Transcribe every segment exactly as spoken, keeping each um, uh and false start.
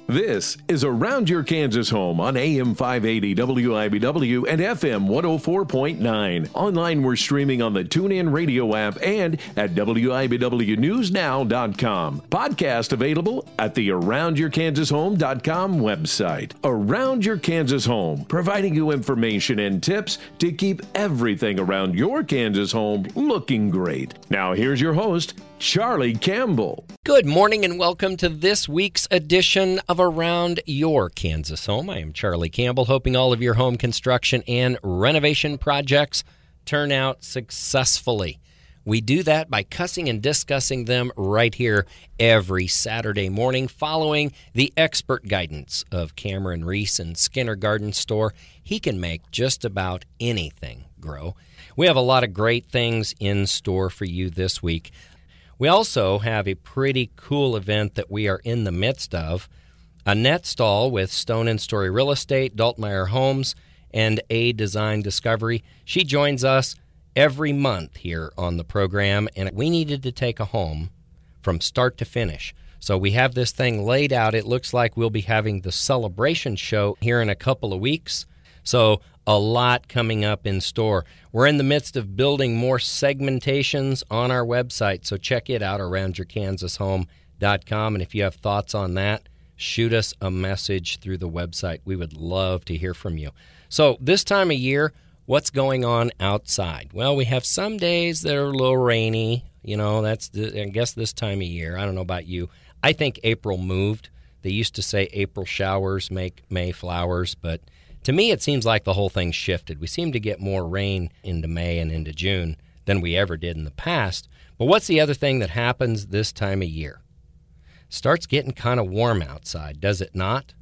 This is Around Your Kansas Home on A M five eighty W I B W and F M one oh four point nine. Online, we're streaming on the TuneIn Radio app and at W I B W news now dot com. Podcast available at the around your kansas home dot com website. Around Your Kansas Home, providing you information and tips to keep everything around your Kansas home looking great. Now here's your host, Charlie Campbell. Good morning and welcome to this week's edition of Around Your Kansas Home. I am Charlie Campbell, hoping all of your home construction and renovation projects turn out successfully. We do that by cussing and discussing them right here every Saturday morning, following the expert guidance of Cameron Reese and Skinner Garden Store. He can make just about anything grow. We have a lot of great things in store for you this week. We also have a pretty cool event that we are in the midst of, a net stall with Stone and Story Real Estate, Daltmeyer Homes, and A Design Discovery. She joins us every month here on the program, and we needed to take a home from start to finish. So we have this thing laid out. It looks like we'll be having the celebration show here in a couple of weeks. So a lot coming up in store. We're in the midst of building more segmentations on our website, so check it out, around your kansas home dot com. And if you have thoughts on that, shoot us a message through the website. We would love to hear from you. So this time of year, what's going on outside? Well, we have some days that are a little rainy. You know, that's, the, I guess, this time of year. I don't know about you. I think April moved. They used to say April showers make May flowers, but to me, it seems like the whole thing shifted. We seem to get more rain into May and into June than we ever did in the past. But what's the other thing that happens this time of year? Starts getting kind of warm outside, does it not?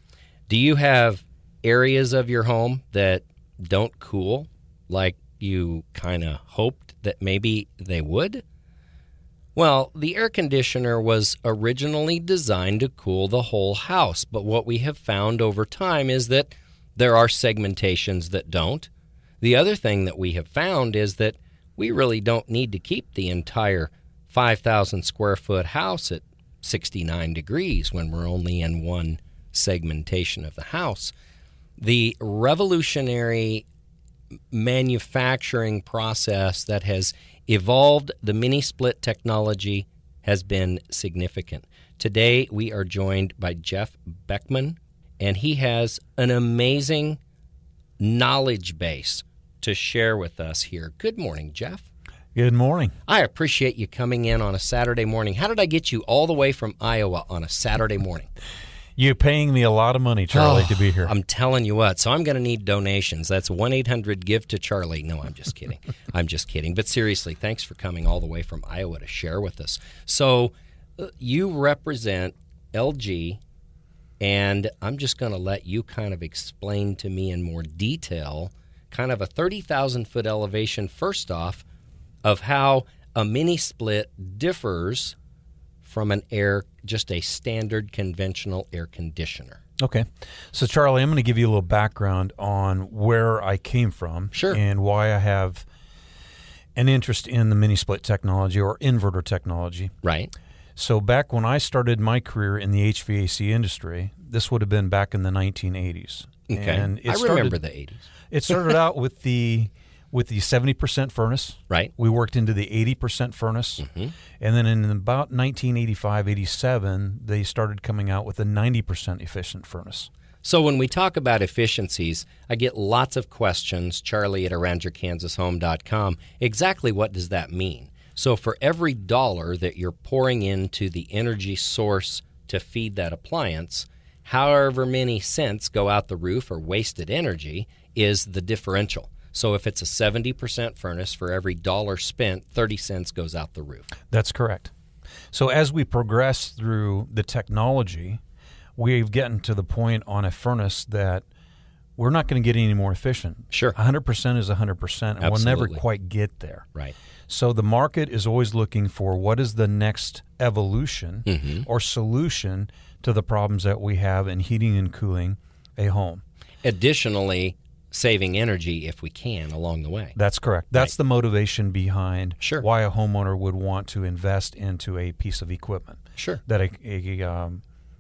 Do you have areas of your home that don't cool like you kind of hoped that maybe they would? Well, the air conditioner was originally designed to cool the whole house, but what we have found over time is that there are segmentations that don't. The other thing that we have found is that we really don't need to keep the entire five thousand square foot house at sixty-nine degrees when we're only in one segmentation of the house. The revolutionary manufacturing process that has evolved the mini split technology has been significant. Today we are joined by Jeff Beckman, and he has an amazing knowledge base to share with us here. Good morning, Jeff. Good morning. I appreciate you coming in on a Saturday morning. How did I get you all the way from Iowa on a Saturday morning? You're paying me a lot of money, Charlie, oh, to be here. I'm telling you what. So I'm going to need donations. That's one eight hundred give to Charlie. No, I'm just kidding. I'm just kidding. But seriously, thanks for coming all the way from Iowa to share with us. So uh, you represent L G, and I'm just going to let you kind of explain to me in more detail kind of a thirty thousand foot elevation, first off, of how a mini split differs from an air, just a standard conventional air conditioner. Okay. So, Charlie, I'm going to give you a little background on where I came from. Sure. And why I have an interest in the mini split technology or inverter technology. Right. So back when I started my career in the H V A C industry, this would have been back in the nineteen eighties. Okay. And it I started, remember the eighties. It started out with the with the seventy percent furnace. Right. We worked into the eighty percent furnace. Mm-hmm. And then in about nineteen eighty-five, eighty-seven, they started coming out with a ninety percent efficient furnace. So when we talk about efficiencies, I get lots of questions, Charlie at around your kansas home dot com. Exactly what does that mean? So for every dollar that you're pouring into the energy source to feed that appliance, however many cents go out the roof or wasted energy is the differential. So if it's a seventy percent furnace, for every dollar spent, thirty cents goes out the roof. That's correct. So as we progress through the technology, we've gotten to the point on a furnace that we're not going to get any more efficient. Sure. one hundred percent is one hundred percent, and Absolutely. we'll never quite get there. Right. So the market is always looking for what is the next evolution mm-hmm. or solution to the problems that we have in heating and cooling a home. Additionally, saving energy if we can along the way. That's correct. That's Right. the motivation behind Sure. why a homeowner would want to invest into a piece of equipment. Sure. That a, a um,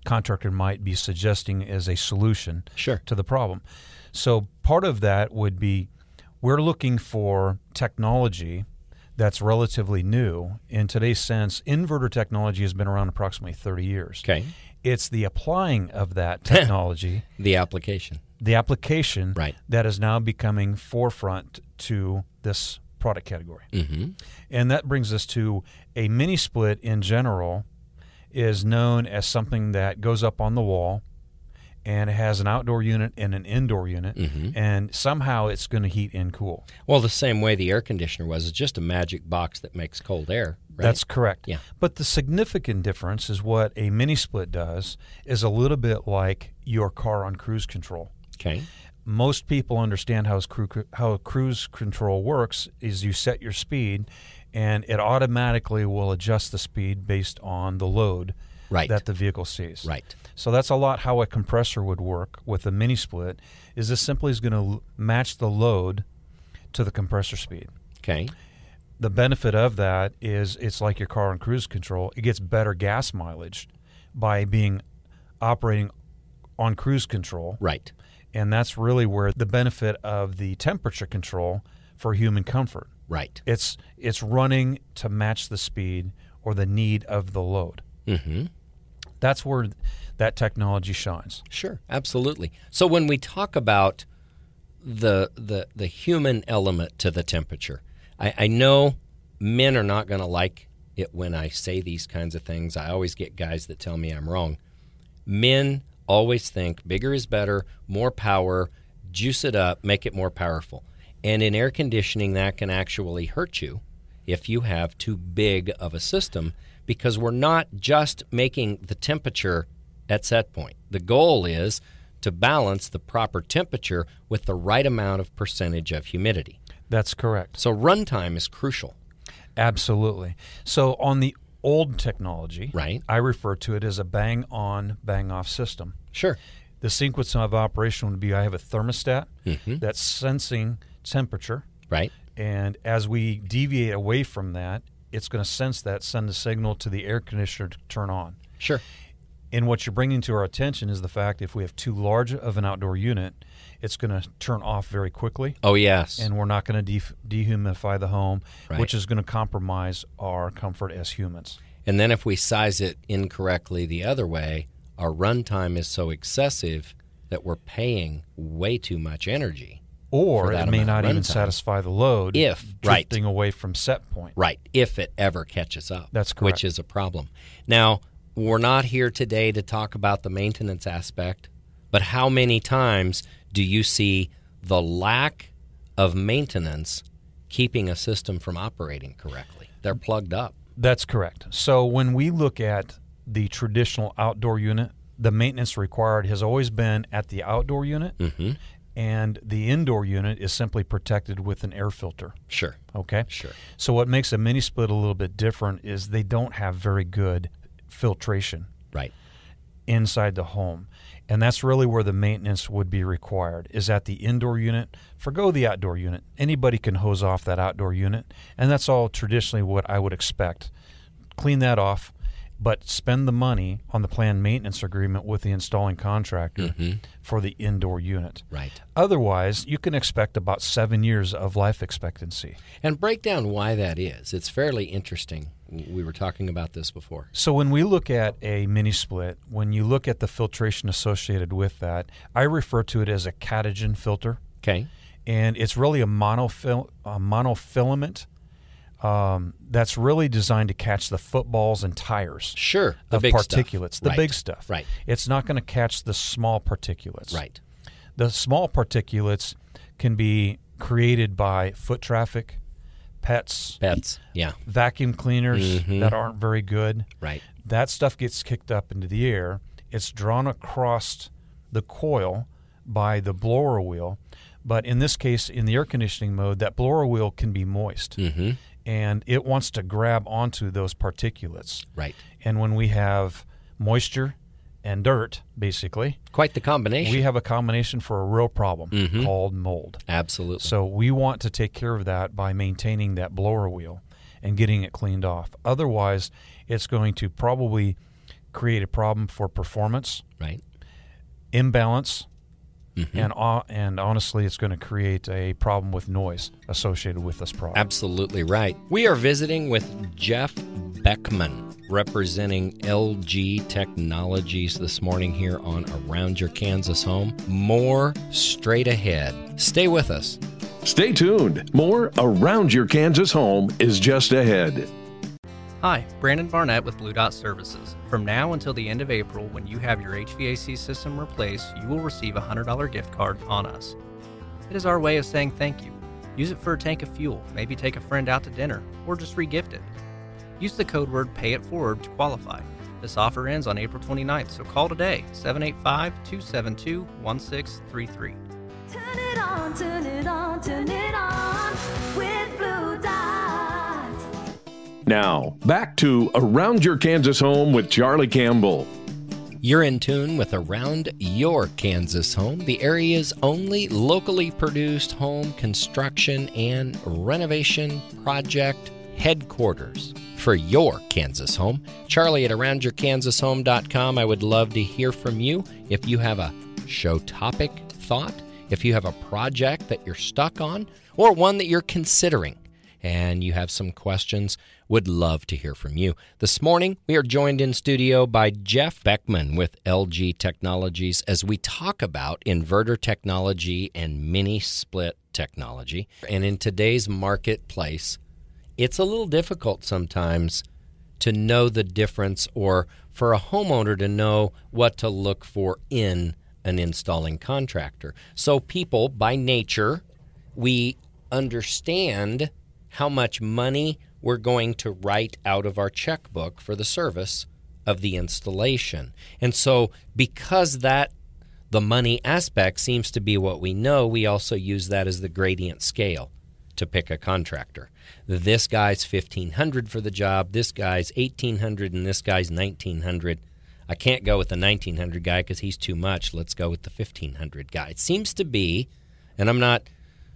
contractor might be suggesting as a solution Sure. to the problem. So part of that would be we're looking for technology that's relatively new. In today's sense, inverter technology has been around approximately thirty years. Okay. It's the applying of that technology, The application. the application, Right. that is now becoming forefront to this product category. Mm-hmm. And that brings us to a mini split in general is known as something that goes up on the wall and it has an outdoor unit and an indoor unit, Mm-hmm. and somehow it's going to heat and cool. Well, the same way the air conditioner was. It's just a magic box that makes cold air, right? That's correct. Yeah. But the significant difference is what a mini split does is a little bit like your car on cruise control. Okay. Most people understand how, cru- how cruise control works is you set your speed and it automatically will adjust the speed based on the load Right. that the vehicle sees. Right. So that's a lot how a compressor would work with a mini split is this simply is going to match the load to the compressor speed. Okay. The benefit of that is it's like your car on cruise control. It gets better gas mileage by being operating on cruise control. Right. And that's really where the benefit of the temperature control for human comfort. Right. It's it's running to match the speed or the need of the load. Mm-hmm. That's where that technology shines. Sure, absolutely. So when we talk about the the the human element to the temperature, I, I know men are not going to like it when I say these kinds of things. I always get guys that tell me I'm wrong. Men always think bigger is better, more power, juice it up, make it more powerful. And in air conditioning, that can actually hurt you if you have too big of a system, because we're not just making the temperature at set point. The goal is to balance the proper temperature with the right amount of percentage of humidity. That's correct. So runtime is crucial. Absolutely. So on the old technology, Right. I refer to it as a bang-on, bang-off system. Sure. The sequence of operation would be I have a thermostat Mhm. that's sensing temperature, Right. and as we deviate away from that, it's going to sense that, send a signal to the air conditioner to turn on. Sure. And what you're bringing to our attention is the fact if we have too large of an outdoor unit, it's going to turn off very quickly, Oh, yes. and we're not going to de- dehumidify the home, Right. which is going to compromise our comfort as humans. And then if we size it incorrectly the other way, our runtime is so excessive that we're paying way too much energy. Or For that it may amount of not even runtime. satisfy the load If, right. drifting away from set point. Right, if it ever catches up. That's correct. Which is a problem. Now, we're not here today to talk about the maintenance aspect, but how many times do you see the lack of maintenance keeping a system from operating correctly? They're plugged up. That's correct. So when we look at the traditional outdoor unit, the maintenance required has always been at the outdoor unit, Mm-hmm. and the indoor unit is simply protected with an air filter. Sure, Okay? sure. So what makes a mini split a little bit different is they don't have very good filtration Right. inside the home. And that's really where the maintenance would be required, is at the indoor unit. Forgo the outdoor unit. Anybody can hose off that outdoor unit, and that's all traditionally what I would expect. Clean that off, but spend the money on the planned maintenance agreement with the installing contractor Mhm. for the indoor unit. Right. Otherwise, you can expect about seven years of life expectancy. And break down why that is. It's fairly interesting. We were talking about this before. So when we look at a mini split, when you look at the filtration associated with that, I refer to it as a catagen filter, Okay. and it's really a, monofil- a monofilament um, that's really designed to catch the footballs and tires Sure. The of big particulates, stuff. the Right. big stuff. Right. It's not going to catch the small particulates. Right. The small particulates can be created by foot traffic, pets, Pets. Yeah. vacuum cleaners Mhm. that aren't very good. Right. That stuff gets kicked up into the air. It's drawn across the coil by the blower wheel. But in this case, in the air conditioning mode, that blower wheel can be moist. Mm-hmm. And it wants to grab onto those particulates. Right. And when we have moisture and dirt, basically, Quite the combination. we have a combination for a real problem Mhm. called mold. Absolutely. So we want to take care of that by maintaining that blower wheel and getting it cleaned off. Otherwise, it's going to probably create a problem for performance, Right. imbalance, Mm-hmm. and uh, and honestly, it's going to create a problem with noise associated with this product. Absolutely right. We are visiting with Jeff Beckman, representing L G Technologies this morning here on Around Your Kansas Home. More straight ahead. Stay with us. Stay tuned. More Around Your Kansas Home is just ahead. Hi, Brandon Barnett with Blue Dot Services. From now until the end of April, when you have your H V A C system replaced, you will receive a one hundred dollars gift card on us. It is our way of saying thank you. Use it for a tank of fuel, maybe take a friend out to dinner, or just re-gift it. Use the code word PAYITFORWARD to qualify. This offer ends on April twenty-ninth, so call today, seven eight five, two seven two, one six three three. Turn it on, turn it on, turn it on with Blue Dot. Now, back to Around Your Kansas Home with Charlie Campbell. You're in tune with Around Your Kansas Home, the area's only locally produced home construction and renovation project headquarters for your Kansas home. Charlie at around your kansas home dot com. I would love to hear from you. If you have a show topic thought, if you have a project that you're stuck on, or one that you're considering, and you have some questions, would love to hear from you. This morning, we are joined in studio by Jeff Beckman with L G Technologies as we talk about inverter technology and mini-split technology. And in today's marketplace, it's a little difficult sometimes to know the difference, or for a homeowner to know what to look for in an installing contractor. So people, by nature, we understand how much money we're going to write out of our checkbook for the service of the installation. And so because that, the money aspect seems to be what we know, we also use that as the gradient scale to pick a contractor. This guy's fifteen hundred dollars for the job, this guy's eighteen hundred dollars, and this guy's nineteen hundred dollars. I can't go with the nineteen hundred dollars guy because he's too much. Let's go with the fifteen hundred dollars guy. It seems to be, and I'm not,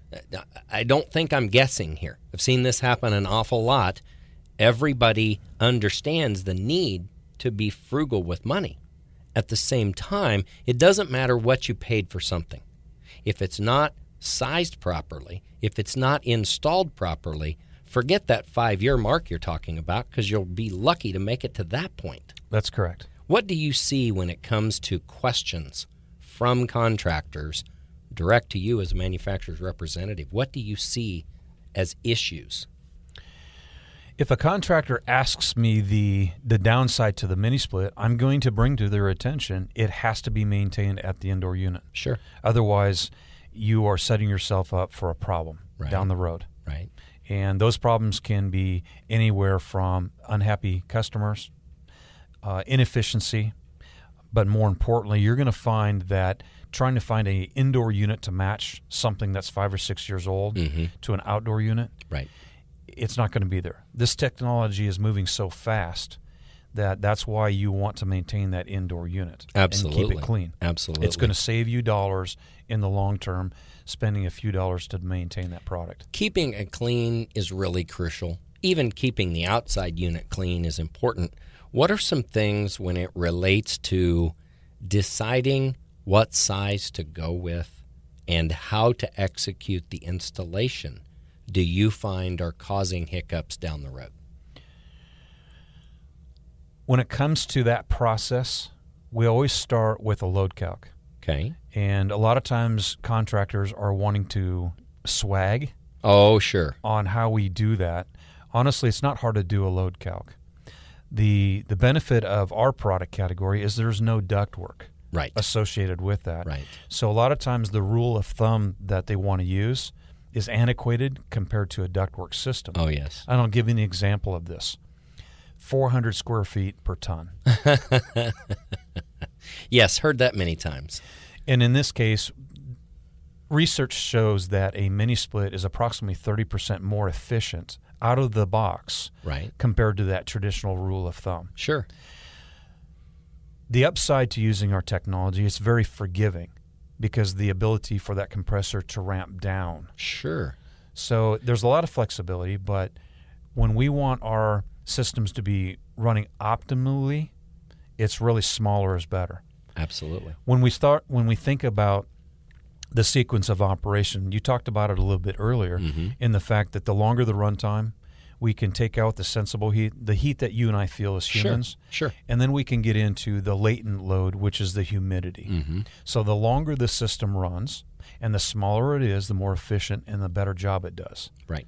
I don't think I'm guessing here. I've seen this happen an awful lot. Everybody understands the need to be frugal with money. At the same time, it doesn't matter what you paid for something. If it's not sized properly, if it's not installed properly, forget that five-year mark you're talking about, because you'll be lucky to make it to that point. That's correct. What do you see when it comes to questions from contractors direct to you as a manufacturer's representative? What do you see as issues? If a contractor asks me the the downside to the mini split, I'm going to bring to their attention it has to be maintained at the indoor unit. Sure. Otherwise, you are setting yourself up for a problem Right. down the road. Right. And those problems can be anywhere from unhappy customers, uh, inefficiency, but more importantly, you're going to find that trying to find an indoor unit to match something that's five or six years old Mm-hmm. to an outdoor unit, Right. it's not going to be there. This technology is moving so fast that that's why you want to maintain that indoor unit Absolutely. and keep it clean. Absolutely. It's going to save you dollars in the long term, spending a few dollars to maintain that product. Keeping it clean is really crucial. Even keeping the outside unit clean is important. What are some things when it relates to deciding what size to go with and how to execute the installation do you find are causing hiccups down the road? When it comes to that process, we always start with a load calc. Okay. And a lot of times contractors are wanting to swag Oh, sure. on how we do that. Honestly, it's not hard to do a load calc. The the benefit of our product category is there's no ductwork Right. associated with that. Right. So a lot of times the rule of thumb that they want to use is antiquated compared to a ductwork system. Oh, yes. And I'll give you an example of this. four hundred square feet per ton. Yes, heard that many times. And in this case, research shows that a mini split is approximately thirty percent more efficient out of the box Right. compared to that traditional rule of thumb. Sure. The upside to using our technology is very forgiving because the ability for that compressor to ramp down. Sure. So there's a lot of flexibility, but when we want our systems to be running optimally it's really smaller is better. Absolutely. When we start, when we think about the sequence of operation, you talked about it a little bit earlier Mm-hmm. in the fact that the longer the runtime, we can take out the sensible heat, the heat that you and I feel as humans, Sure. and then we can get into the latent load, which is the humidity. Mm-hmm. So the longer the system runs and the smaller it is, the more efficient and the better job it does. Right.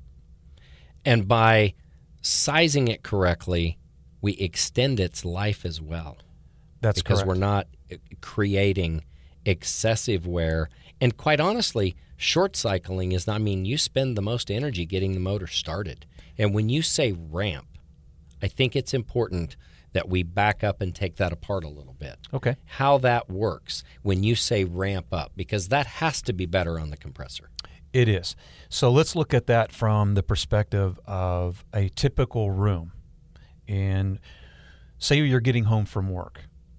And by sizing it correctly, we extend its life as well. That's because correct. we're not creating excessive wear. And quite honestly, short cycling is not, I mean, you spend the most energy getting the motor started. And when you say ramp, I think it's important that we back up and take that apart a little bit. Okay. How that works when you say ramp up, because that has to be better on the compressor. It is. So let's look at that from the perspective of a typical room. And say you're getting home from work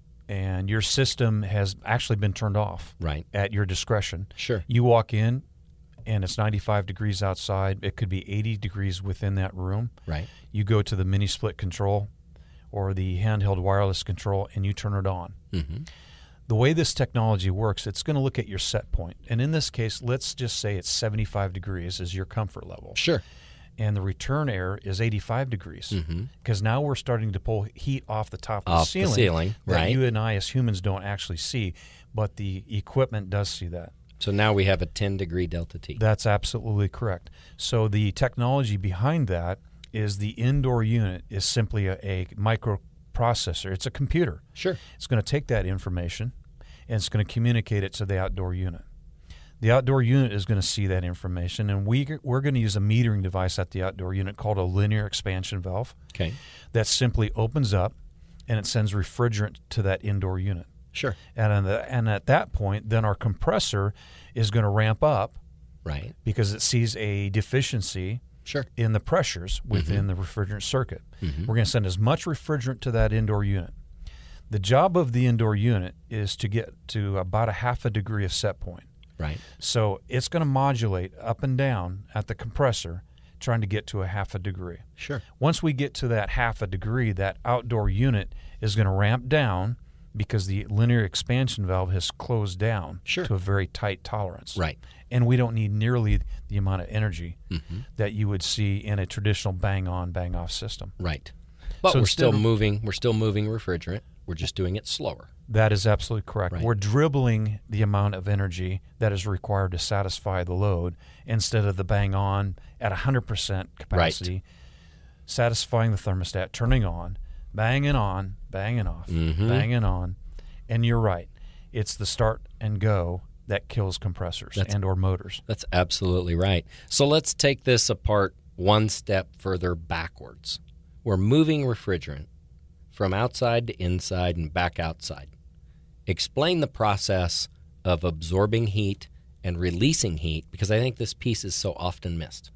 and your system has actually been turned off Right. at your discretion. Sure. You walk in and it's ninety-five degrees outside. It could be eighty degrees within that room. Right. You go to the mini split control or the handheld wireless control and you turn it on. Mm-hmm. The way this technology works, it's going to look at your set point. And in this case, let's just say it's seventy-five degrees is your comfort level. Sure. And the return air is eighty-five degrees. Mm-hmm. Because now we're starting to pull heat off the top of Off the ceiling, the ceiling, that right. you and I as humans don't actually see, but the equipment does see that. So now we have a ten degree delta T. That's absolutely correct. So the technology behind that is the indoor unit is simply a, a microprocessor. It's a computer. Sure. It's going to take that information and it's going to communicate it to the outdoor unit. The outdoor unit is going to see that information, and we, we're going to use a metering device at the outdoor unit called a linear expansion valve Okay. that simply opens up and it sends refrigerant to that indoor unit. Sure. And, on the, and at that point, then our compressor is going to ramp up Right. because it sees a deficiency Sure. in the pressures within the refrigerant circuit. Mhm. We're going to send as much refrigerant to that indoor unit. The job of the indoor unit is to get to about a half a degree of set point. Right. So it's going to modulate up and down at the compressor, trying to get to a half a degree. Sure. Once we get to that half a degree, that outdoor unit is going to ramp down because the linear expansion valve has closed down Sure. to a very tight tolerance. Right. And we don't need nearly the amount of energy Mm-hmm. that you would see in a traditional bang-on, bang-off system. Right. But So we're still instead of- moving. We're still moving refrigerant. We're just doing it slower. That is absolutely correct. Right. We're dribbling the amount of energy that is required to satisfy the load instead of the bang-on at one hundred percent capacity, satisfying the thermostat, turning on, banging on, banging off, Mhm. banging on. And you're right. It's the start and go that kills compressors That's- and or motors. That's absolutely right. So let's take this apart one step further backwards. We're moving refrigerant from outside to inside and back outside. Explain the process of absorbing heat and releasing heat, because I think this piece is so often missed.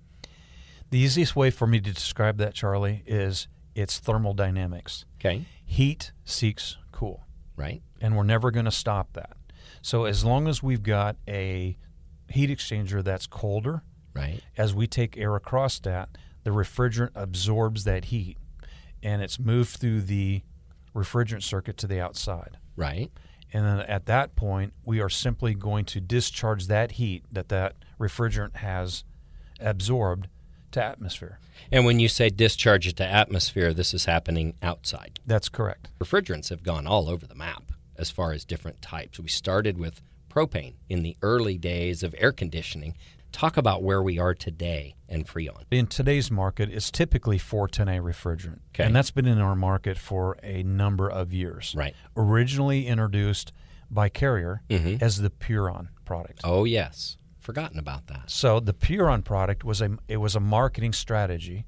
The easiest way for me to describe that, Charlie, is it's thermodynamics. Okay. Heat seeks cool. Right? And we're never going to stop that. So as long as we've got a heat exchanger that's colder, Right. as we take air across that, the refrigerant absorbs that heat, and it's moved through the refrigerant circuit to the outside. Right. And then at that point, we are simply going to discharge that heat that that refrigerant has absorbed to atmosphere. And when you say discharge it to atmosphere, this is happening outside. That's correct. Refrigerants have gone all over the map as far as different types. We started with propane in the early days of air conditioning. Talk about where we are today and Freon. In today's market, it's typically four ten A refrigerant. Okay. And that's been in our market for a number of years. Right. Originally introduced by Carrier Mhm. as the Puron product. Oh, yes. Forgotten about that. So the Puron product was a it was a marketing strategy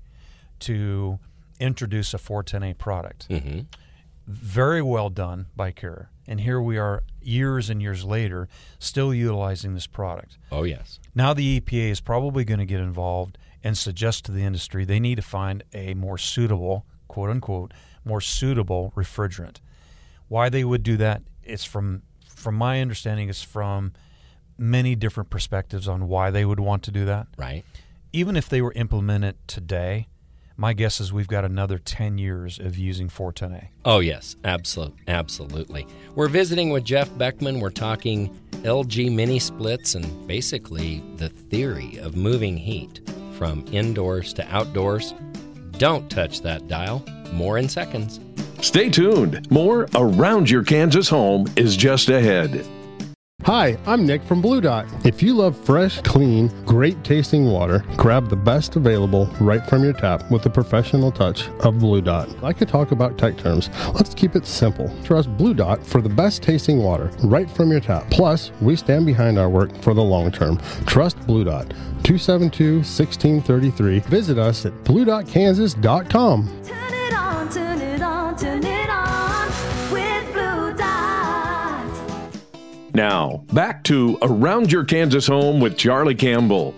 to introduce a four ten A product. Mm-hmm. Very well done by Carrier. And here we are years and years later still utilizing this product. Oh, yes. Now the E P A is probably going to get involved and suggest to the industry they need to find a more suitable, quote unquote, more suitable refrigerant. Why they would do that, it's from from my understanding, it's from many different perspectives on why they would want to do that. Right. Even if they were implemented today, my guess is we've got another ten years of using four ten A. Oh, yes, absolutely, absolutely. We're visiting with Jeff Beckman. We're talking L G mini splits and basically the theory of moving heat from indoors to outdoors. Don't touch that dial. More in seconds. Stay tuned. More Around Your Kansas Home is just ahead. Hi, I'm Nick from Blue Dot. If you love fresh, clean, great tasting water, grab the best available right from your tap with the professional touch of Blue Dot. I could talk about tech terms. Let's keep it simple. Trust Blue Dot for the best tasting water right from your tap. Plus, we stand behind our work for the long term. Trust Blue Dot. two seven two, one six three three. Visit us at blue dot kansas dot com. Turn it on, turn it on, turn it on with Blue Dot. Now, back to Around Your Kansas Home with Charlie Campbell.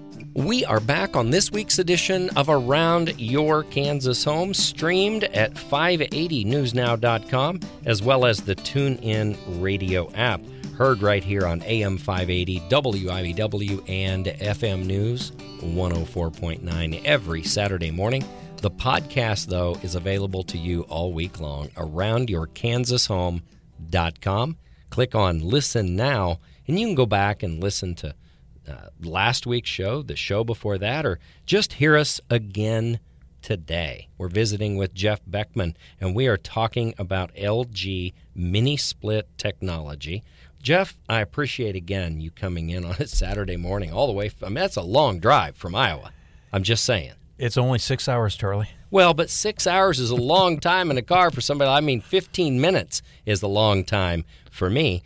We are back on this week's edition of Around Your Kansas Home, streamed at five eighty news now dot com, as well as the TuneIn Radio app. Heard right here on A M five eighty, W I B W, and F M News one oh four point nine every Saturday morning. The podcast, though, is available to you all week long, around your kansas home dot com. Click on Listen Now, and you can go back and listen to uh, last week's show, the show before that, or just hear us again today. We're visiting with Jeff Beckman, and we are talking about L G mini split technology. Jeff, I appreciate, again, you coming in on a Saturday morning all the way. I mean, that's a long drive from Iowa. I'm just saying. It's only six hours, Charlie. Well, but six hours is a long time in a car for somebody. I mean, fifteen minutes is a long time for me.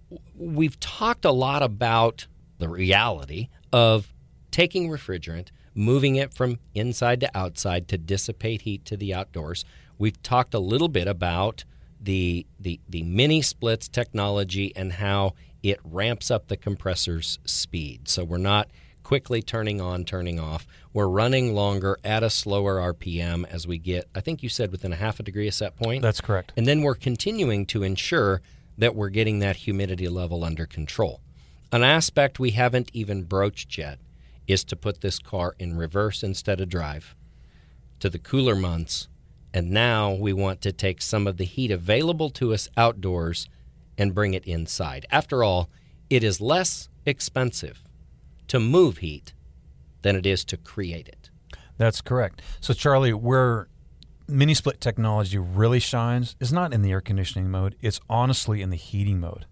We've talked a lot about the reality of taking refrigerant, moving it from inside to outside to dissipate heat to the outdoors. We've talked a little bit about the the the mini splits technology and how it ramps up the compressor's speed. So we're not quickly turning on, turning off. We're running longer at a slower R P M as we get, I think you said, within a half a degree of set point. That's correct. And then we're continuing to ensure that we're getting that humidity level under control. An aspect we haven't even broached yet is to put this car in reverse instead of drive to the cooler months. And now we want to take some of the heat available to us outdoors and bring it inside. After all, it is less expensive to move heat than it is to create it. That's correct. So, Charlie, where mini split technology really shines is not in the air conditioning mode. It's honestly in the heating mode.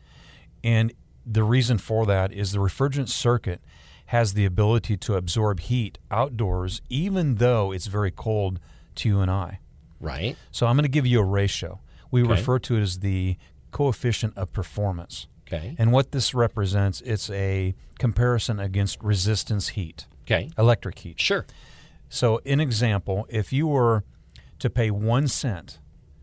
And the reason for that is the refrigerant circuit has the ability to absorb heat outdoors, even though it's very cold to you and I. Right. So I'm going to give you a ratio. We Okay. refer to it as the coefficient of performance. Okay. And what this represents, it's a comparison against resistance heat, Okay. electric heat. Sure. So, in example, if you were to pay one cent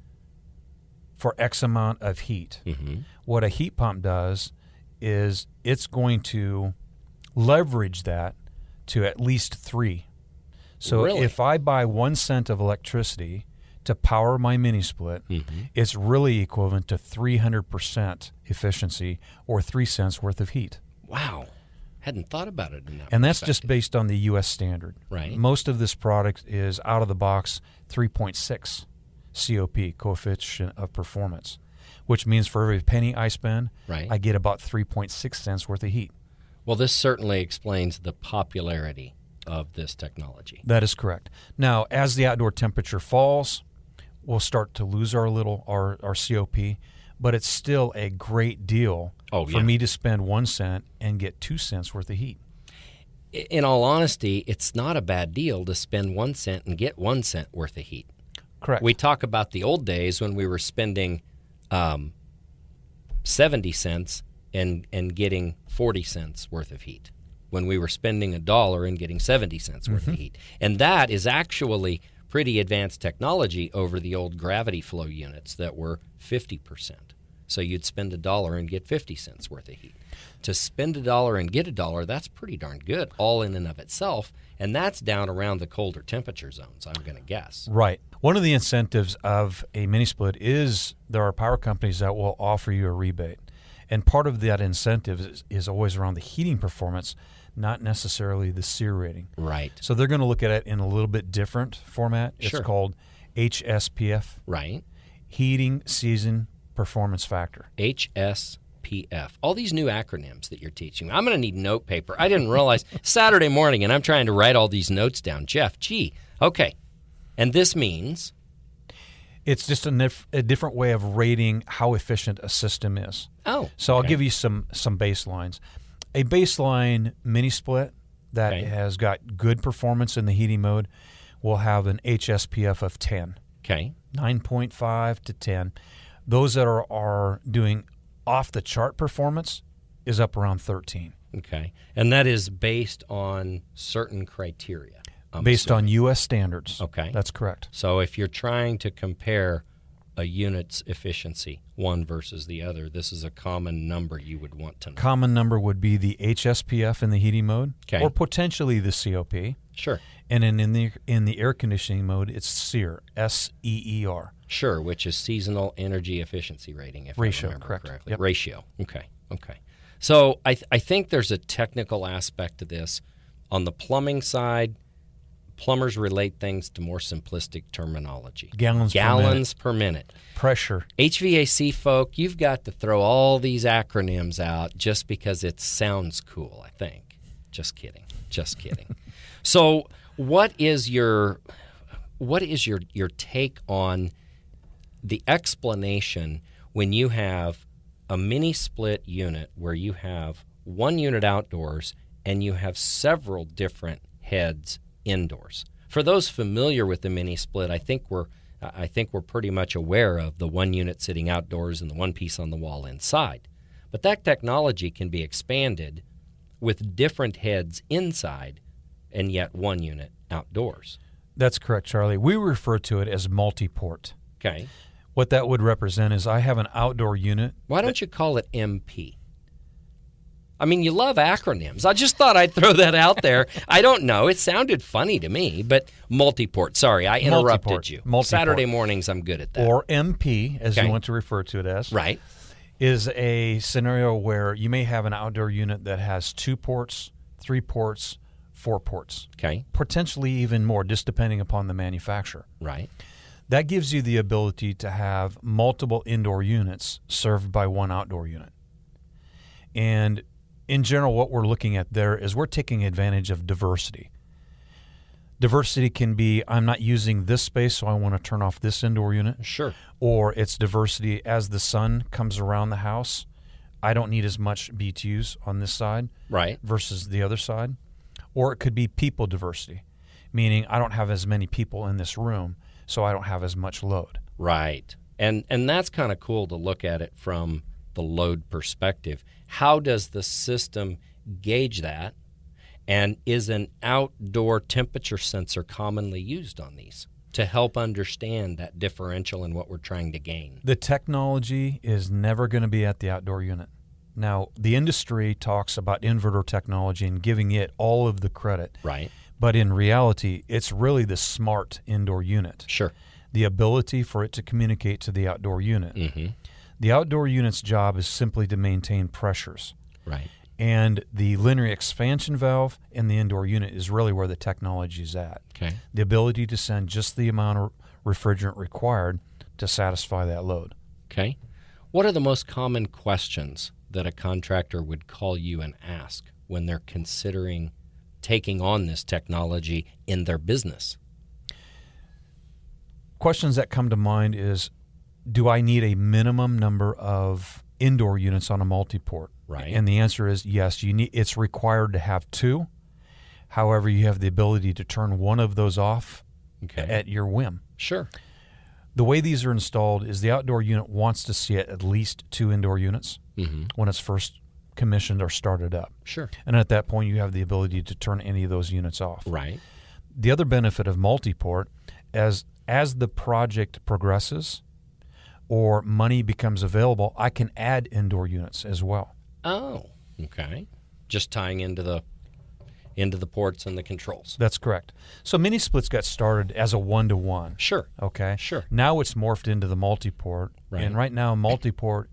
for X amount of heat, Mm-hmm. what a heat pump does is it's going to leverage that to at least three. So Really? if I buy one cent of electricity to power my mini split, Mm-hmm. it's really equivalent to three hundred percent efficiency or three cents worth of heat. Wow. Hadn't thought about it in that And that's just perspective. based on the U S standard. Right. Most of this product is out of the box three point six C O P, coefficient of performance, which means for every penny I spend, Right. I get about three point six cents worth of heat. Well, this certainly explains the popularity of this technology. That is correct. Now, as the outdoor temperature falls, we'll start to lose our little our, our C O P, but it's still a great deal Oh, for yeah. me to spend one cent and get two cents worth of heat. I- In all honesty, it's not a bad deal to spend one cent and get one cent worth of heat. Correct. We talk about the old days when we were spending um, seventy cents and, and getting forty cents worth of heat, when we were spending a dollar and getting seventy cents worth Mm-hmm. of heat. And that is actually pretty advanced technology over the old gravity flow units that were fifty percent. So you'd spend a dollar and get fifty cents worth of heat. To spend a dollar and get a dollar, that's pretty darn good, all in and of itself. And that's down around the colder temperature zones, I'm going to guess. Right. One of the incentives of a mini split is there are power companies that will offer you a rebate. And part of that incentive is, is always around the heating performance, not necessarily the SEER rating. Right. So they're going to look at it in a little bit different format. It's Sure. called H S P F, Right. Heating Season Performance Factor. H S P F. All these new acronyms that you're teaching. I'm going to need note paper. I didn't realize Saturday morning, and I'm trying to write all these notes down. Jeff, gee, okay. And this means? It's just a, nif- a different way of rating how efficient a system is. Oh. So I'll okay. give you some some baselines. A baseline mini split that Okay. has got good performance in the heating mode will have an H S P F of ten, Okay. nine point five to ten. Those that are, are doing off-the-chart performance is up around thirteen. Okay. And that is based on certain criteria. I'm Based assuming. on U S standards. Okay. That's correct. So if you're trying to compare a unit's efficiency, one versus the other, this is a common number you would want to know. Common number would be the H S P F in the heating mode, Okay. or potentially the C O P. Sure. And then in the in the air conditioning mode, it's SEER, S E E R. Sure, which is seasonal energy efficiency rating, if Ratio, I remember correct. correctly. Yep. Ratio. Okay. Okay. So I th- I think there's a technical aspect to this. On the plumbing side, plumbers relate things to more simplistic terminology. Gallons per Gallons per minute. Pressure. H V A C folk, you've got to throw all these acronyms out just because it sounds cool, I think. Just kidding. Just kidding. So what is your what is your, your take on the explanation when you have a mini split unit where you have one unit outdoors and you have several different heads indoors? For those familiar with the mini split, I think we're I think we're pretty much aware of the one unit sitting outdoors and the one piece on the wall inside. But that technology can be expanded with different heads inside and yet one unit outdoors. That's correct, Charlie. We refer to it as multi-port. Okay. What that would represent is I have an outdoor unit. Why don't you call it M P? I mean, you love acronyms. I just thought I'd throw that out there. I don't know. It sounded funny to me, but multi-port. Sorry, I interrupted Multi-port. you. Multi-port. Saturday mornings, I'm good at that. Or M P, as Okay. you want to refer to it as, Right. is a scenario where you may have an outdoor unit that has two ports, three ports, four ports, Okay. potentially even more, just depending upon the manufacturer. Right. That gives you the ability to have multiple indoor units served by one outdoor unit. And in general, what we're looking at there is we're taking advantage of diversity. Diversity can be, I'm not using this space, so I want to turn off this indoor unit. Sure. Or it's diversity as the sun comes around the house. I don't need as much B T Us on this side Right. versus the other side. Or it could be people diversity, meaning I don't have as many people in this room, so I don't have as much load. Right. And and that's kind of cool to look at it from the load perspective. How does the system gauge that? And is an outdoor temperature sensor commonly used on these to help understand that differential in what we're trying to gain? The technology is never going to be at the outdoor unit. Now, the industry talks about inverter technology and giving it all of the credit. Right. But in reality, it's really the smart indoor unit. Sure. The ability for it to communicate to the outdoor unit. Mm-hmm. The outdoor unit's job is simply to maintain pressures. Right. And the linear expansion valve in the indoor unit is really where the technology is at. Okay. The ability to send just the amount of refrigerant required to satisfy that load. Okay. What are the most common questions that a contractor would call you and ask when they're considering taking on this technology in their business? Questions that come to mind is, do I need a minimum number of indoor units on a multi-port? Right. And the answer is yes. You need. It's required to have two. However, you have the ability to turn one of those off Okay. at your whim. Sure. The way these are installed is the outdoor unit wants to see at least two indoor units Mm-hmm. when it's first commissioned or started up. Sure. And at that point, you have the ability to turn any of those units off. Right. The other benefit of multi-port, as as the project progresses or money becomes available, I can add indoor units as well. Oh, okay. Just tying into the into the ports and the controls. That's correct. So mini splits got started as a one-to-one. Sure. Okay. Sure. Now it's morphed into the multi-port. Right. And right now, multi-port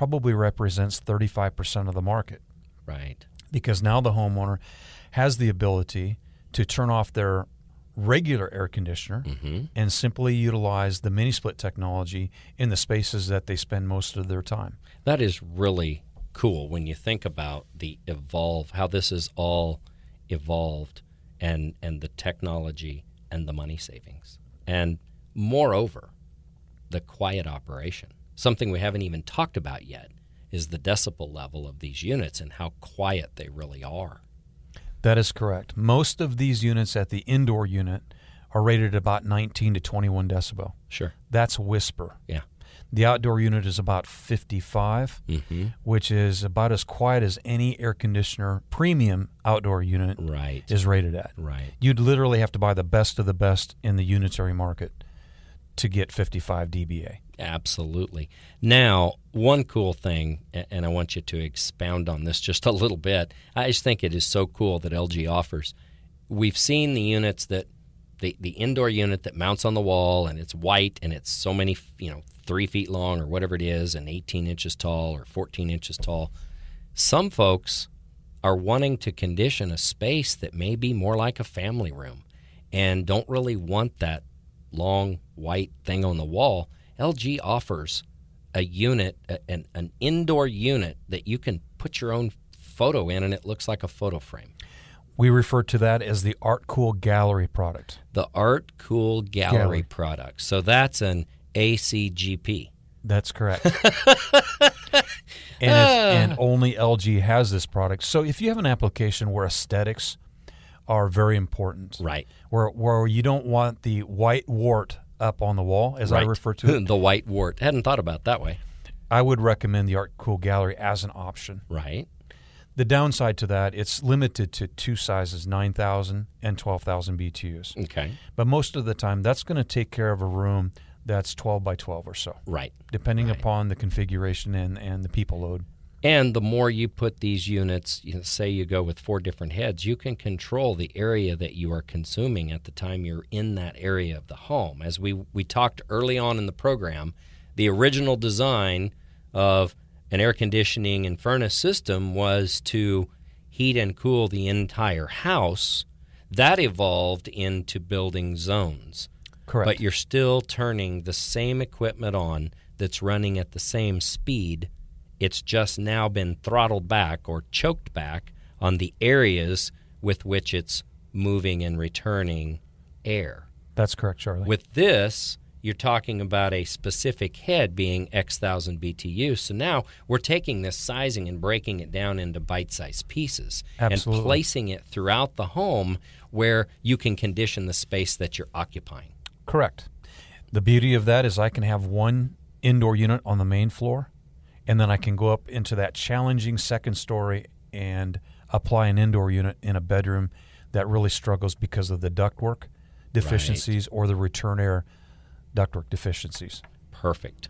probably represents thirty-five percent of the market. Right. Because now the homeowner has the ability to turn off their regular air conditioner Mm-hmm. and simply utilize the mini split technology in the spaces that they spend most of their time. That is really cool when you think about the evolve, how this is all evolved, and and the technology and the money savings. And moreover, the quiet operation. Something we haven't even talked about yet is the decibel level of these units and how quiet they really are. That is correct. Most of these units at the indoor unit are rated about nineteen to twenty-one decibel. Sure. That's whisper. Yeah. The outdoor unit is about fifty-five, Mm-hmm. which is about as quiet as any air conditioner premium outdoor unit Right. is rated at. Right. You'd literally have to buy the best of the best in the unitary market to get fifty-five D B A. Absolutely. Now, one cool thing, a- and I want you to expound on this just a little bit. I just think it is so cool that L G offers. We've seen the units that, the, the indoor unit that mounts on the wall, and it's white, and it's so many, you know, three feet long or whatever it is, and eighteen inches tall or fourteen inches tall. Some folks are wanting to condition a space that may be more like a family room and don't really want that long white thing on the wall. L G offers a unit, a- an, an indoor unit that you can put your own photo in, and it looks like a photo frame. We refer to that as the Art Cool Gallery product. The Art Cool Gallery, Gallery. product. So that's an A C G P. That's correct. and, it's, and only L G has this product. So if you have an application where aesthetics are very important, Right. where where you don't want the white wart up on the wall, as I Right. refer to it, The white wart. Hadn't thought about it that way. I would recommend the Art Cool Gallery as an option. Right. The downside to that, it's limited to two sizes, nine thousand and twelve thousand B T Us. Okay. But most of the time, that's going to take care of a room that's twelve by twelve or so, Right. depending Right. upon the configuration and, and the people load. And the more you put these units, you know, say you go with four different heads, you can control the area that you are consuming at the time you're in that area of the home. As we, we talked early on in the program, the original design of an air conditioning and furnace system was to heat and cool the entire house. That evolved into building zones. Correct. But you're still turning the same equipment on that's running at the same speed. It's just now been throttled back or choked back on the areas with which it's moving and returning air. That's correct, Charlie. With this, you're talking about a specific head being X thousand B T U. So now we're taking this sizing and breaking it down into bite-sized pieces Absolutely. and placing it throughout the home where you can condition the space that you're occupying. Correct. The beauty of that is I can have one indoor unit on the main floor, and then I can go up into that challenging second story and apply an indoor unit in a bedroom that really struggles because of the ductwork deficiencies or the return air ductwork deficiencies. Perfect.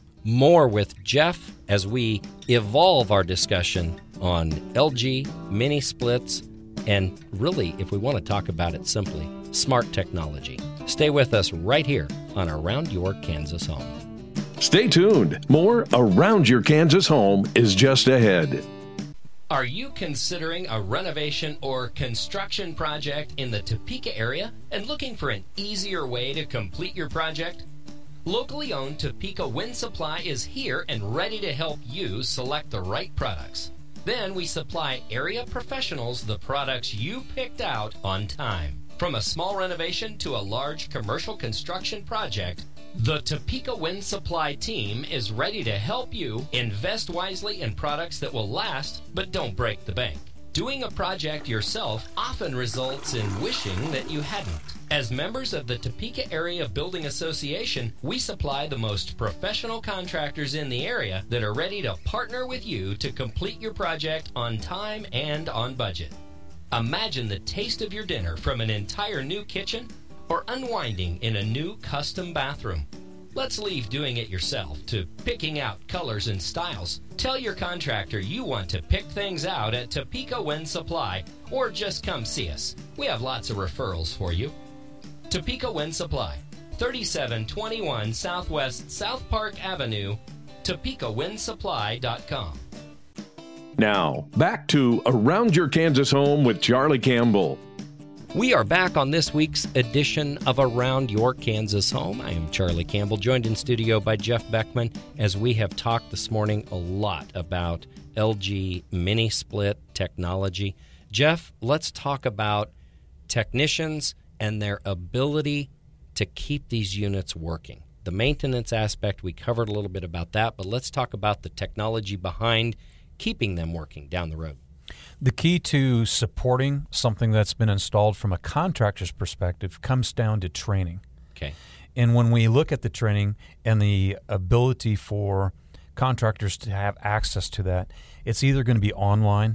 More with Jeff as we evolve our discussion on L G, mini splits, and really, if we want to talk about it simply, smart technology. Stay with us right here on Around Your Kansas Home. Stay tuned. More Around Your Kansas Home is just ahead. Are you considering a renovation or construction project in the Topeka area and looking for an easier way to complete your project? Locally owned Topeka Wind Supply is here and ready to help you select the right products. Then we supply area professionals the products you picked out on time. From a small renovation to a large commercial construction project, the Topeka Wind Supply team is ready to help you invest wisely in products that will last but don't break the bank. Doing a project yourself often results in wishing that you hadn't. As members of the Topeka Area Building Association, we supply the most professional contractors in the area that are ready to partner with you to complete your project on time and on budget. Imagine the taste of your dinner from an entire new kitchen or unwinding in a new custom bathroom. Let's leave doing it yourself to picking out colors and styles. Tell your contractor you want to pick things out at Topeka Wind Supply or just come see us. We have lots of referrals for you. Topeka Wind Supply, thirty-seven twenty-one Southwest South Park Avenue Topeka Wind Supply dot com. Now, back to Around Your Kansas Home with Charlie Campbell. We are back on this week's edition of Around Your Kansas Home. I am Charlie Campbell, joined in studio by Jeff Beckman, as we have talked this morning a lot about L G mini split technology. Jeff, let's talk about technicians and their ability to keep these units working. The maintenance aspect, we covered a little bit about that, but let's talk about the technology behind keeping them working down the road. The key to supporting something that's been installed from a contractor's perspective comes down to training. Okay. And when we look at the training and the ability for contractors to have access to that, it's either going to be online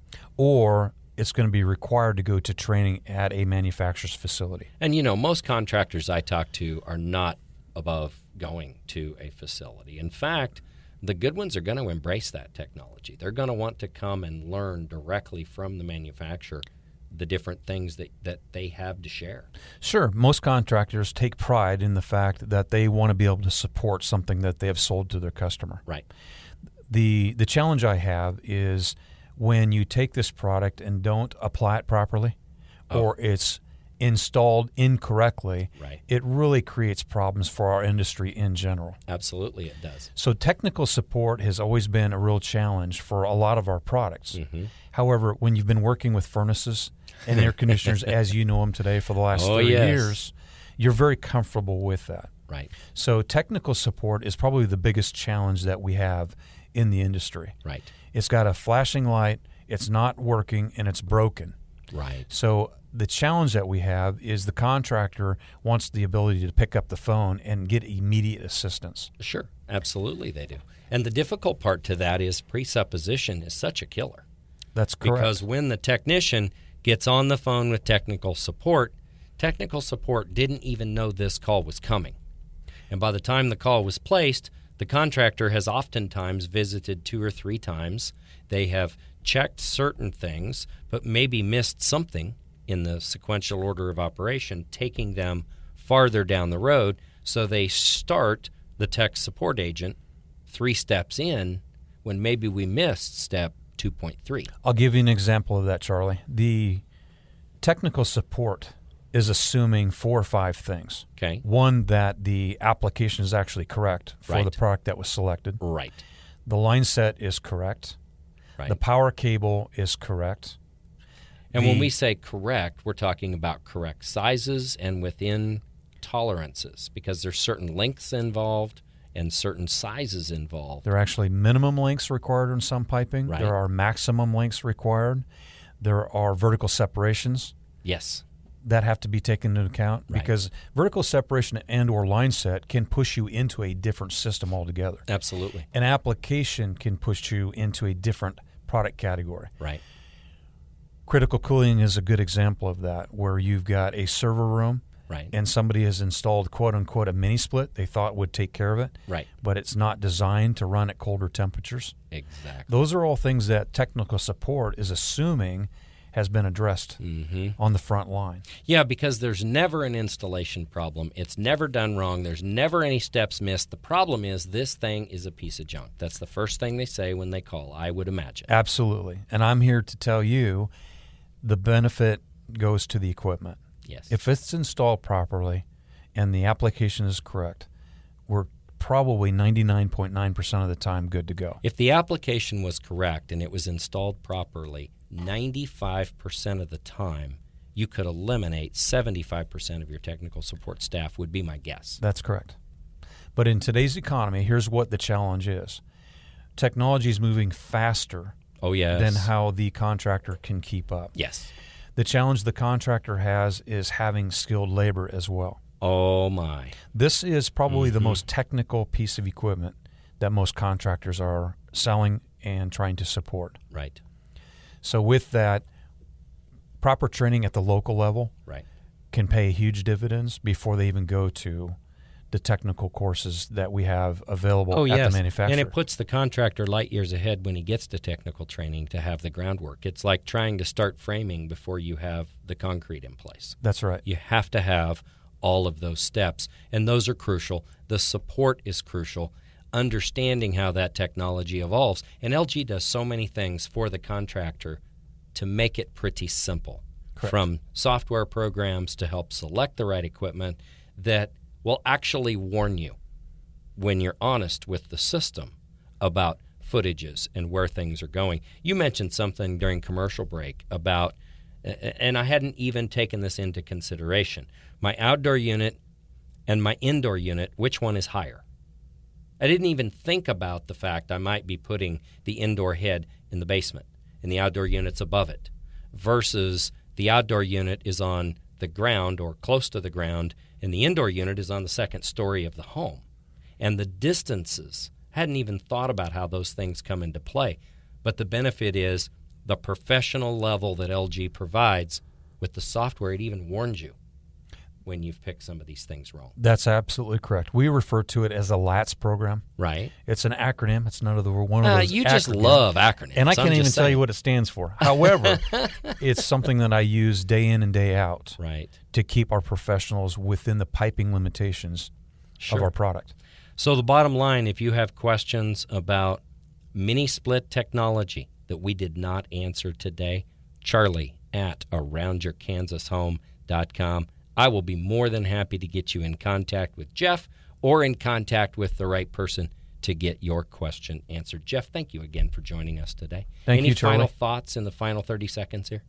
or it's going to be required to go to training at a manufacturer's facility. And, you know, most contractors I talk to are not above going to a facility. In fact, the good ones are going to embrace that technology. They're going to want to come and learn directly from the manufacturer the different things that, that they have to share. Sure. Most contractors take pride in the fact that they want to be able to support something that they have sold to their customer. Right. The the challenge I have is when you take this product and don't apply it properly, Oh. or it's installed incorrectly, Right. it really creates problems for our industry in general. Absolutely it does. So technical support has always been a real challenge for a lot of our products. Mm-hmm. However, when you've been working with furnaces and air conditioners as you know them today for the last Oh, thirty yes. years, you're very comfortable with that. Right. So technical support is probably the biggest challenge that we have in the industry. Right. It's got a flashing light, it's not working, and it's broken. Right. So the challenge that we have is the contractor wants the ability to pick up the phone and get immediate assistance. Sure. Absolutely they do. And the difficult part to that is presupposition is such a killer. That's correct. Because when the technician gets on the phone with technical support, technical support didn't even know this call was coming. And by the time the call was placed, the contractor has oftentimes visited two or three times. They have checked certain things, but maybe missed something in the sequential order of operation, taking them farther down the road. So they start the tech support agent three steps in when maybe we missed step two point three. I'll give you an example of that, Charlie. The technical support is assuming four or five things. Okay. One, that the application is actually correct for Right. the product that was selected. Right. The line set is correct. Right. The power cable is correct. And when The- we say correct, we're talking about correct sizes and within tolerances, because there's certain lengths involved and certain sizes involved. There are actually minimum lengths required in some piping. Right. There are maximum lengths required. There are vertical separations Yes. that have to be taken into account, Right. because vertical separation and or line set can push you into a different system altogether. Absolutely. An application can push you into a different product category. Right. Critical cooling is a good example of that, where you've got a server room Right. and somebody has installed quote-unquote a mini split they thought would take care of it, Right. but it's not designed to run at colder temperatures. Exactly. Those are all things that technical support is assuming has been addressed Mm-hmm. on the front line. Yeah, because there's never an installation problem. It's never done wrong. There's never any steps missed. The problem is this thing is a piece of junk. That's the first thing they say when they call, I would imagine. Absolutely. And I'm here to tell you the benefit goes to the equipment. Yes. If it's installed properly and the application is correct, we're probably ninety-nine point nine percent of the time good to go. If the application was correct and it was installed properly, ninety-five percent of the time, you could eliminate seventy-five percent of your technical support staff, would be my guess. That's correct. But in today's economy, here's what the challenge is. Technology is moving faster Oh, yes. than how the contractor can keep up. Yes. The challenge the contractor has is having skilled labor as well. Oh, my. This is probably the Mhm. most technical piece of equipment that most contractors are selling and trying to support. Right. So with that, proper training at the local level Right. can pay huge dividends before they even go to the technical courses that we have available Oh, at yes. the manufacturer. And it puts the contractor light years ahead when he gets to technical training to have the groundwork. It's like trying to start framing before you have the concrete in place. That's right. You have to have all of those steps, and those are crucial. The support is crucial. understanding how that technology evolves. And L G does so many things for the contractor to make it pretty simple. Correct. From software programs to help select the right equipment that will actually warn you when you're honest with the system about footages and where things are going. You mentioned something during commercial break about, and I hadn't even taken this into consideration, my outdoor unit and my indoor unit, which one is higher? I didn't even think about the fact I might be putting the indoor head in the basement and the outdoor unit's above it versus the outdoor unit is on the ground or close to the ground and the indoor unit is on the second story of the home. And the distances, hadn't even thought about how those things come into play. But the benefit is the professional level that L G provides with the software. It even warns you when you've picked some of these things wrong. That's absolutely correct. We refer to it as a LATS program. Right. It's an acronym. It's none of the one of uh, those You acronyms. just love acronyms. And I can't I'm even just tell saying. you what it stands for. However, it's something that I use day in and day out right. to keep our professionals within the piping limitations Sure. of our product. So the bottom line, if you have questions about mini-split technology that we did not answer today, Charlie at around your kansas home dot com. I will be more than happy to get you in contact with Jeff or in contact with the right person to get your question answered. Jeff, thank you again for joining us today. Thank Any you, Charlie. final thoughts in the final thirty seconds here?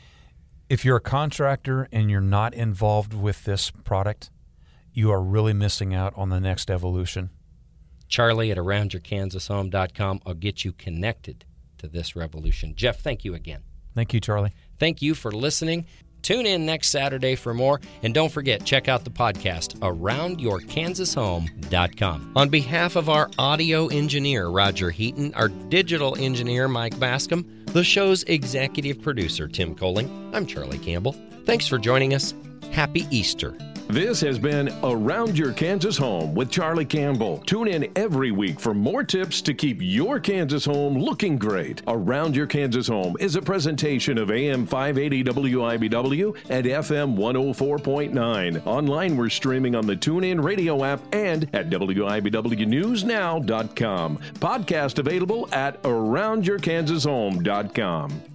If you're a contractor and you're not involved with this product, you are really missing out on the next evolution. Charlie at around your kansas home dot com. I'll get you connected to this revolution. Jeff, thank you again. Thank you, Charlie. Thank you for listening. Tune in next Saturday for more. And don't forget, check out the podcast, around your kansas home dot com. On behalf of our audio engineer, Roger Heaton, our digital engineer, Mike Bascom, the show's executive producer, Tim Colling, I'm Charlie Campbell. Thanks for joining us. Happy Easter. This has been Around Your Kansas Home with Charlie Campbell. Tune in every week for more tips to keep your Kansas home looking great. Around Your Kansas Home is a presentation of A M five eighty W I B W and F M one oh four point nine. Online, we're streaming on the TuneIn Radio app and at W I B W news now dot com. Podcast available at around your kansas home dot com.